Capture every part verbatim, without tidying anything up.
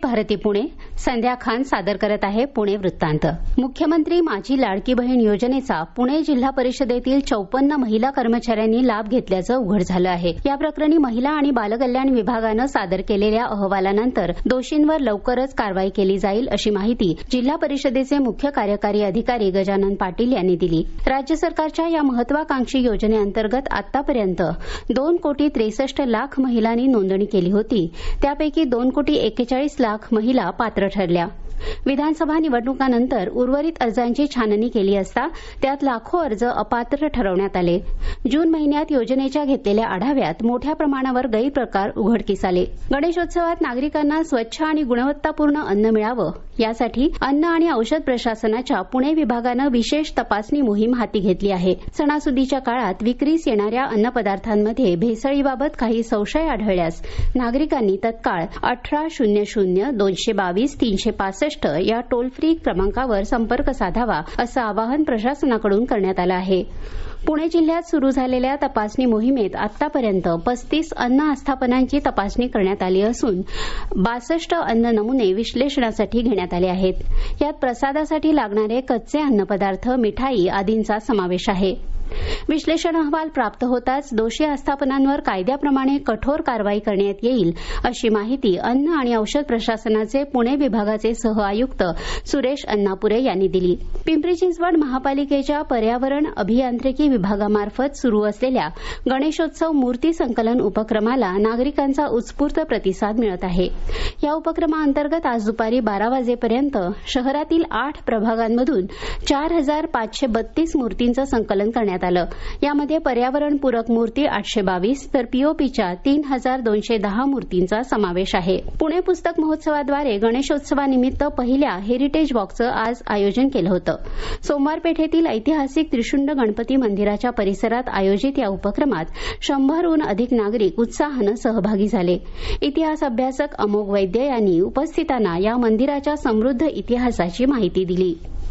भारती पुणे. संध्या खान सादर करत आहे पुणे वृत्तांत. मुख्यमंत्री माझी लाडकी बहीण योजनेचा पुणे जिल्हा परिषदेतील चौपन्न महिला कर्मचाऱ्यांनी लाभ घेतल्याचं उघड झालं आहे. या प्रकरणी महिला आणि बालकल्याण विभागानं सादर केलेल्या अहवालानंतर दोषींवर लवकरच कारवाई केली जाईल अशी माहिती जिल्हा परिषदेचे मुख्य कार्यकारी अधिकारी गजानन पाटील यांनी दिली. राज्य सरकारच्या या महत्वाकांक्षी योजनेअंतर्गत आतापर्यंत दोन कोटी त्रेसष्ट लाख महिलांनी नोंदणी केली होती. त्यापैकी दोन कोटी एक्केचाळीस लाख महिला पात्र ठरल्या. विधानसभा निवडणुकांनंतर उर्वरित अर्जांची छाननी केली असता त्यात लाखो अर्ज अपात्र ठरवण्यात आले. जून महिन्यात योजनेच्या घेतलेल्या आढाव्यात मोठ्या प्रमाणावर गैरप्रकार उघडकीस आले. गणेशोत्सवात नागरिकांना स्वच्छ आणि गुणवत्तापूर्ण अन्न मिळावं यासाठी अन्न आणि औषध प्रशासनाच्या पुणे विभागानं विशेष तपासणी मोहीम हाती घेतली आहे. सणासुदीच्या काळात विक्रीस येणाऱ्या अन्नपदार्थांमध्ये भेसळीबाबत काही संशय आढळल्यास नागरिकांनी तत्काळ अठरा शून्य शून्य दोनशे बावीस तीनशे पासष्ट या टोल फ्री क्रमांकावर संपर्क साधावा असं आवाहन प्रशासनाकडून करण्यात आलं आहे. पुणे जिल्ह्यात सुरू झालेल्या तपासणी मोहिमेत आतापर्यंत पस्तीस अन्न आस्थापनांची तपासणी करण्यात आली असून बासष्ट अन्न नमुने विश्लेषणासाठी घेण्यात आले आहेत. यात प्रसादासाठी लागणारे कच्चे अन्नपदार्थ, मिठाई आदींचा समावेश आहे. विश्लेषण अहवाल प्राप्त होताच दोषी आस्थापनांवर कायद्याप्रमाणे कठोर कारवाई करण्यात येईल अशी माहिती अन्न आणि औषध प्रशासनाचे पुणे विभागाचे सह आयुक्त सुरेश अण्णापुरे यांनी दिली. पिंपरी चिंचवड महापालिकेच्या पर्यावरण अभियांत्रिकी विभागामार्फत सुरू असलेल्या गणेशोत्सव मूर्ती संकलन उपक्रमाला नागरिकांचा उत्स्फूर्त प्रतिसाद मिळत आहे. या उपक्रमाअंतर्गत आज दुपारी बारा वाजेपर्यंत शहरातील आठ प्रभागांमधून चार हजार पाचशे बत्तीस मूर्तींचं संकलन करण्यात आलं. यामध्ये पर्यावरणपूरक मूर्ती आठशे बावीस तर पीओपीच्या तीन हजार दोनशे दहा मूर्तींचा समावेश आहे. पुणे पुस्तक महोत्सवाद्वारे गणेशोत्सवानिमित्त पहिल्या हेरिटेज वॉकचं आज आयोजन केलं होतं. सोमवार पेठेतील ऐतिहासिक त्रिशुंड गणपती मंदिराच्या परिसरात आयोजित या उपक्रमात शंभरहून अधिक नागरिक उत्साहानं सहभागी झाले. इतिहास अभ्यासक अमोघ वैद्य यांनी उपस्थितांना या मंदिराच्या समृद्ध इतिहासाची माहिती दिली.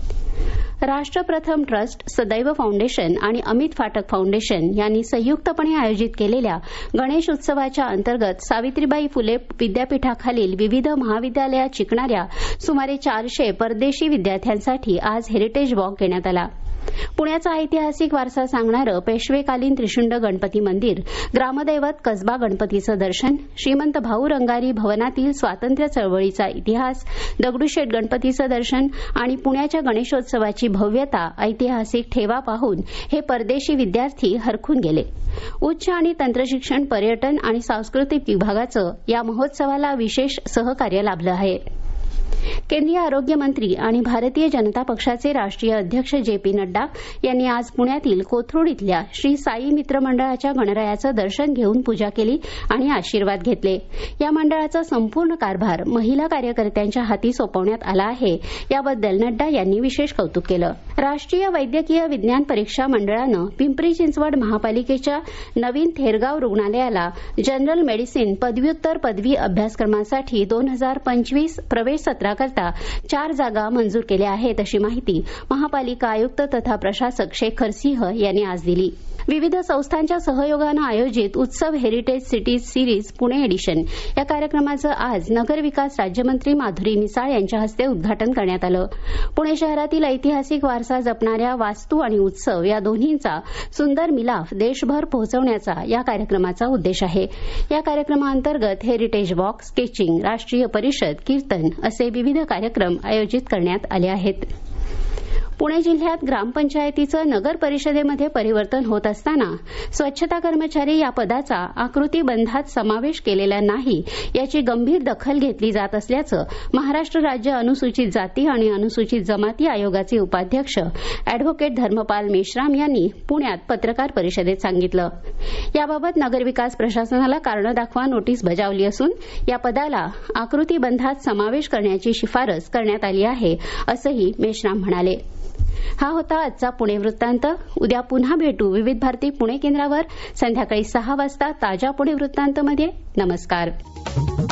राष्ट्र प्रथम ट्रस्ट, सदैव फाउंडेशन आणि अमित फाटक फाउंडेशन यांनी संयुक्तपणे आयोजित केलेल्या गणेश उत्सवाच्या अंतर्गत सावित्रीबाई फुले विद्यापीठाखालील विविध महाविद्यालयात शिकणाऱ्या सुमारे चारशे परदेशी विद्यार्थ्यांसाठी आज हेरिटेज वॉक घेण्यात आला. पुण्याचा ऐतिहासिक वारसा सांगणारं पेशवेकालीन त्रिशुंड गणपती मंदिर, ग्रामदैवत कसबा गणपतीचं दर्शन, श्रीमंत भाऊ रंगारी भवनातील स्वातंत्र्य चळवळीचा इतिहास, दगडूशेठ गणपतीचं दर्शन आणि पुण्याच्या गणेशोत्सवाची भव्यता, ऐतिहासिक ठेवा पाहून हे परदेशी विद्यार्थी हरखून गेले. उच्च आणि तंत्रशिक्षण, पर्यटन आणि सांस्कृतिक विभागाचं या महोत्सवाला विशेष सहकार्य लाभलं आहे. केंद्रीय आरोग्य मंत्री आणि भारतीय जनता पक्षाचे राष्ट्रीय अध्यक्ष जे पी नड्डा यांनी आज पुण्यातील कोथरूड इथल्या श्री साई मित्र मंडळाच्या गणरायाचं दर्शन घेऊन पूजा केली आणि आशीर्वाद घेतले. या मंडळाचा संपूर्ण कारभार महिला कार्यकर्त्यांच्या हाती सोपवण्यात आला आहे. याबद्दल नड्डा यांनी विशेष कौतुक केलं. राष्ट्रीय वैद्यकीय विज्ञान परीक्षा मंडळानं पिंपरी चिंचवड महापालिकेच्या नवीन थेरगाव रुग्णालयाला जनरल मेडिसिन पदव्युत्तर पदवी अभ्यासक्रमासाठी दोन हजार पंचवीस प्रवेश सत्राकरता चार जागा मंजूर केल्या आहेत अशी माहिती महापालिका आयुक्त तथा प्रशासक शेखर सिंह यांनी आज दिली. विविध संस्थांच्या सहयोगानं आयोजित उत्सव heritage cities series Pune edition या कार्यक्रमाचं आज नगरविकास राज्यमंत्री माधुरी मिसाळ यांच्या हस्ते उद्घाटन करण्यात आलं. पुणे शहरातील ऐतिहासिक वारसा जपणाऱ्या वास्तू आणि उत्सव या दोन्हींचा सुंदर मिलाफ देशभर पोहोचवण्याचा या कार्यक्रमाचा उद्देश आहे. या कार्यक्रमाअंतर्गत हेरिटेज वॉक, स्केचिंग, राष्ट्रीय परिषद, कीर्तन असे विविध कार्यक्रम आयोजित करण्यात आले आहेत. पुणे जिल्ह्यात ग्रामपंचायतीचं नगर परिषदेमध्ये परिवर्तन होत असताना स्वच्छता कर्मचारी या पदाचा आकृतीबंधात समावेश केलेला नाही याची गंभीर दखल घेतली जात असल्याचं महाराष्ट्र राज्य अनुसूचित जाती आणि अनुसूचित जमाती आयोगाचे उपाध्यक्ष अॅडव्होकेट धर्मपाल मेश्राम यांनी पुण्यात पत्रकार परिषदेत सांगितलं. याबाबत नगरविकास प्रशासनाला कारणे दाखवा नोटीस बजावली असून या पदाला आकृतीबंधात समावेश करण्याची शिफारस करण्यात आली आहे असंही मेश्राम म्हणाले. हा होता आजचा पुणे वृत्तांत. उद्या पुन्हा भेटू विविध भारती पुणे केंद्रावर संध्याकाळी सहा वाजता ताज्या पुणे वृत्तांतमध्ये. नमस्कार.